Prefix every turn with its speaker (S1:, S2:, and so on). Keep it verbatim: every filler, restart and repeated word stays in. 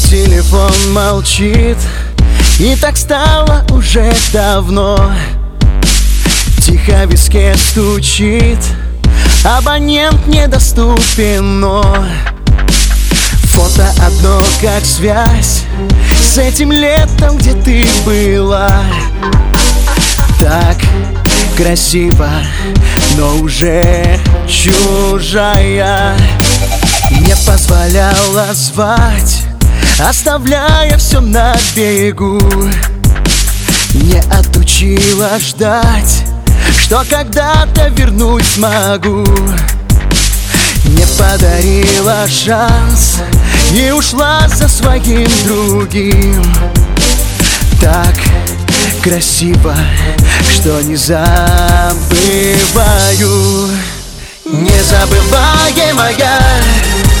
S1: телефон молчит, и так стало уже давно. Тихо в виске стучит, абонент недоступен, но фото одно как связь с этим летом, где ты была. Так красиво, но уже чужая. Не позволяла звать, оставляя все на берегу. Не отучила ждать, что когда-то вернуть смогу. Не подарила шанс и ушла за своим другим. Так красиво, что не забываю. Незабываемая,